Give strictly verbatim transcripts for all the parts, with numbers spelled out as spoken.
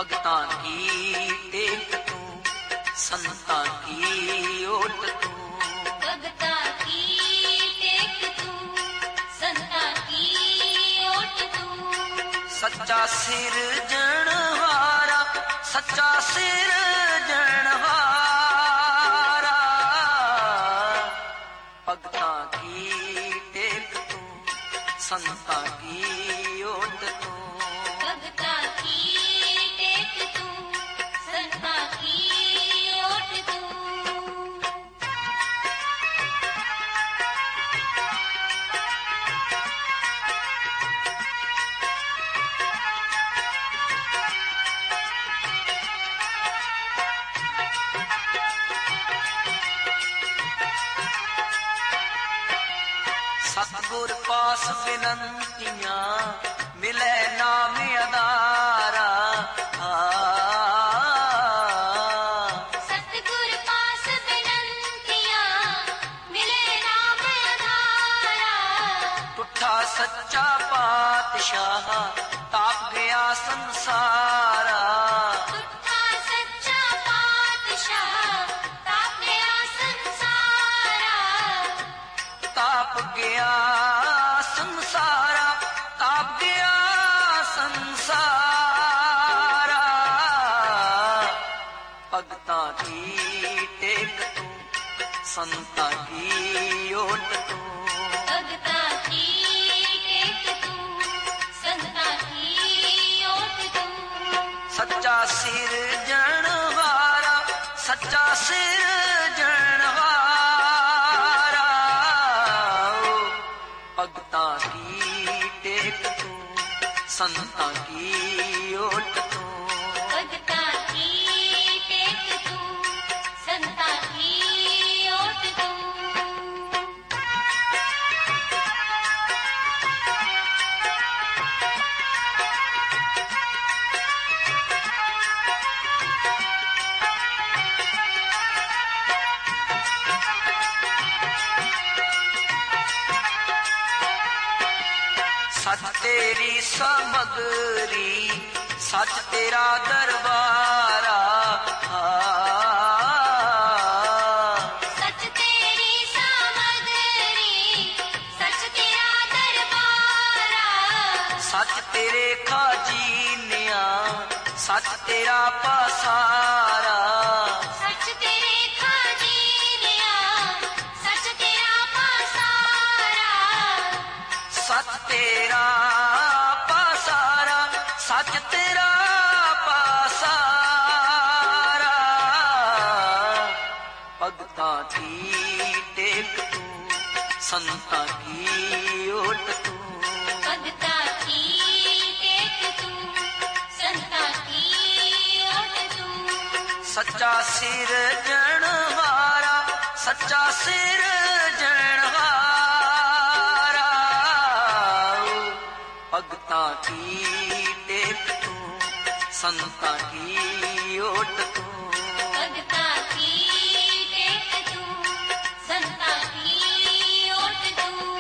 ਭਗਤਾਂ ਕੀ ਟੇਕ ਤੂੰ, ਸੰਤਾਂ ਕੀ ਓਟ ਤੂੰ। ਭਗਤਾਂ ਕੀ ਟੇਕ ਤੂੰ, ਸੰਤਾਂ ਕੀ ਓਟ ਤੂੰ। ਸੱਚਾ ਸਿਰਜਣਹਾਰਾ, ਸੱਚਾ ਸਿਰਜਣਹਾਰਾ, ਭਗਤਾਂ ਕੀ ਟੇਕ ਤੂੰ, ਸੰਤਾਂ ਕੀ ਓਟ ਤੂੰ। ਭਗਤਾਂ ਕੀ ਟੇਕ ਤੂੰ, ਸੰਤਾਂ ਕੀ ਓਟ ਤੂੰ। ਸਤਿਗੁਰ ਪਾਸ ਬਿਨੰਤੀਆਂ, ਮਿਲੇ ਨਾਮ ਆਧਾਰਾ। ਸਤਿਗੁਰ ਪਾਸ ਬਿਨੰਤੀਆਂ, ਮਿਲੇ ਨਾਮ ਆਧਾਰਾ। ਟੁੱਟਾ ਸੱਚਾ ਪਾਤਸ਼ਾਹ, ਤਾਪ ਗਿਆ ਸੰਸਾਰਾ। ਟੁੱਟਾ ਸੱਚਾ ਪਾਤਸ਼ਾਹ, ਤਾਪ ਗਿਆ ਸੰਸਾਰਾ। ਤਾਪ ਗਿਆ ਸੰਸਾਰਾ, ਤਾਪ ਗਿਆ ਸੰਸਾਰਾ। ਭਗਤਾਂ ਕੀ ਟੇਕ ਤੂੰ, ਸੰਤਾਂ ਕੀ ਓਟ ਤੂੰ। ਭਗਤਾਂ ਕੀ ਟੇਕ ਤੂੰ, ਸੰਤਾਂ ਕੀ ਓਟ ਤੂੰ। ਸੱਚਾ ਸਿਰਜਣਹਾਰਾ, ਸੱਚਾ ਸਿਰਜਣਹਾਰਾ, ਭਗਤਾਂ ਕੀ ਟੇਕ ਤੂੰ, ਸੰਤਾਂ ਕੀ ਓਟ ਤੂੰ। ਭਗਤਾਂ ਕੀ ਟੇਕ ਤੂੰ, ਸੰਤਾਂ ਕੀ ਓਟ ਤੂੰ। ਸੱਚ ਤੇਰੀ ਸਮਗਰੀ, ਸੱਚ ਤੇਰਾ ਦਰਬਾਰਾ। ਸੱਚ ਤੇਰੀ ਸਾਮਗਰੀ, ਸੱਚ ਤੇਰਾ ਦਰਬਾਰਾ। ਸੱਚ ਤੇਰੇ ਖਜ਼ਾਨਿਆਂ, ਸੱਚ ਤੇਰਾ ਪਸਾਰਾ। ਸੱਚ ਤੇਰੇ ਖਜ਼ਾਨਿਆਂ, ਸੱਚ ਤੇਰਾ ਪਸਾਰਾ। ਸੱਚ ਤੇਰਾ ਪਸਾਰਾ, ਸੱਚ ਤੇਰਾ ਪਸਾਰਾ, ਭਗਤਾਂ ਕੀ ਟੇਕ ਤੂੰ, ਸੰਤਾਂ ਕੀ ਓਟ ਤੂੰ। ਭਗਤਾਂ ਕੀ ਟੇਕ ਤੂੰ, ਸੰਤਾਂ ਕੀ ਓਟ ਤੂੰ। ਸੱਚਾ ਸਿਰਜਣਹਾਰਾ, ਸੱਚਾ ਸਿਰਜਣਹਾਰਾ, ਭਗਤਾਂ ਕੀ ਟੇਕ ਤੂੰ, ਸੰਤਾਂ ਕੀ ਓਟ ਤੂੰ। ਭਗਤਾਂ ਕੀ ਟੇਕ ਤੂੰ, ਸੰਤਾਂ ਕੀ ਓਟ ਤੂੰ।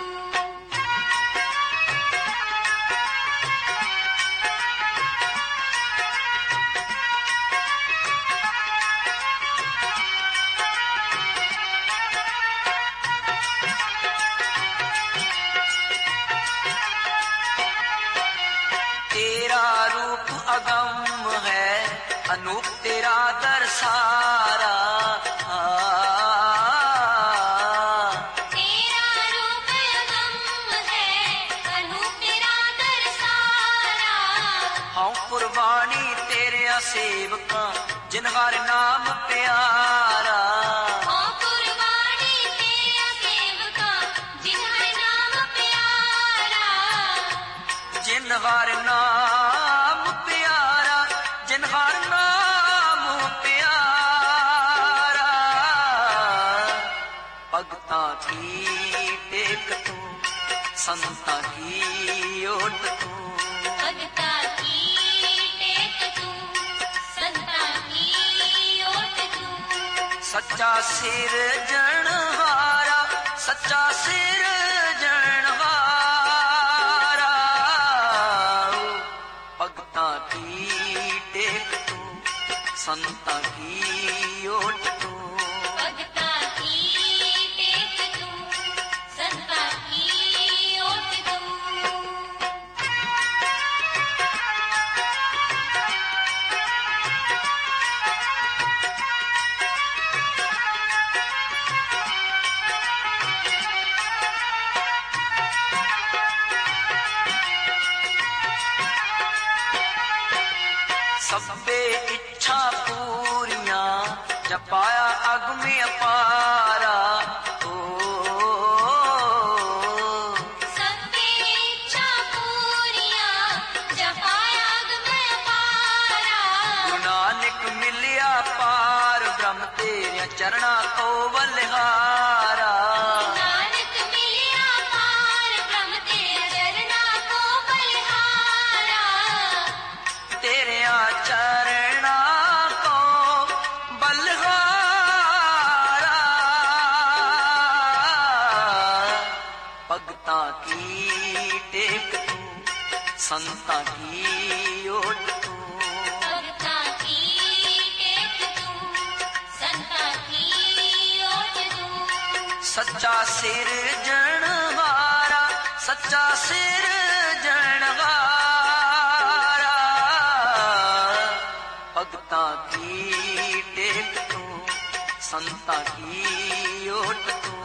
ਤੇਰਾ ਰੂਪ ਅਗੰਮ ਹੈ, ਅਨੂਪ ਤੇਰਾ ਦਰਸਾਰਾ। ਤੇਰਾ ਰੂਪ ਅਗੰਮ ਹੈ, ਅਨੂਪ ਤੇਰਾ ਦਰਸਾਰਾ। ਹਉ ਕੁਰਬਾਨੀ ਤੇਰਿਆਂ ਸੇਵਕਾਂ, ਜਿਨ ਹਰ ਨਾਮ ਪਿਆਰਾ। ਓ ਕੁਰਬਾਨੀ ਤੇਰਾ ਸੇਵਕਾਂ, ਜਿਨ ਹਰ ਨਾਮ ਪਿਆਰਾ। ਜਿਨ ਹਰ ਨਾਮ ਪਿਆਰਾ, ਜਿਨ ਹਰ ਨਾਮ ਪਿਆਰਾ, ਭਗਤਾਂ ਕੀ ਟੇਕ ਤੂੰ, ਸੰਤਾਂ ਕੀ ਓਟ ਤੂੰ। ਭਗਤਾਂ ਕੀ ਟੇਕ ਤੂੰ, ਸੰਤਾਂ ਕੀ ਓਟ ਤੂੰ। ਸੱਚਾ ਸਿਰਜਣਹਾਰਾ, ਸੱਚਾ ਸਿਰਜਣਹਾਰਾ, ਭਗਤਾਂ ਕੀ ਸੰਤਾਂ ਕੀ ਓਟ ਤੂੰ। ਭਗਤਾਂ ਕੀ ਟੇਕ ਤੂੰ, ਸੰਤਾਂ ਕੀ ਓਟ ਤੂੰ। ਸਭੇ ਇੱਛਾ ਪੂਰੀਆਂ ਜਪਾਇਆ ਅਗਮੇ ਅਪਾਰਾ। ਓ ਸਭੇ ਇੱਛਾ ਪੂਰੀਆਂ ਜਪਾਇਆ ਅਗਮੇ ਅਪਾਰਾ। ਗੁਰੂ ਨਾਨਕ ਮਿਲਿਆ ਪਾਰ ਬ੍ਰਹਮ ਤੇਰੀਆਂ ਚਰਨਾਂ ਤੋਂ ਬਲਿਹਾਰਾ। ਨਾਨਕ ਮਿਲਿਆ ਪਾਰ ਬ੍ਰਹਮ ਤੇਰੇ ਚਰਨਾਂ ਤੋਂ ਬਲਿਹਾਰਾ। ਤੇਰਿਆਂ ਚਰਨਾਂ ਤੋਂ ਬਲਿਹਾਰਾ। ਭਗਤਾਂ ਕੀ ਟੇਕ ਤੂੰ, ਸੰਤਾਂ ਕੀ ਓਟ ਤੂੰ। ਭਗਤਾਂ ਕੀ ਟੇਕ ਤੂੰ, ਸੰਤਾਂ ਕੀ ਓਟ ਤੂੰ। ਸੱਚਾ ਸਿਰਜਣਹਾਰਾ, ਸੱਚਾ ਸਿਰਜਣਹਾਰਾ। ਭਗਤਾਂ ਕੀ ਟੇਕ ਤੂੰ, ਸੰਤਾਂ ਕੀ ਓਟ ਤੂੰ।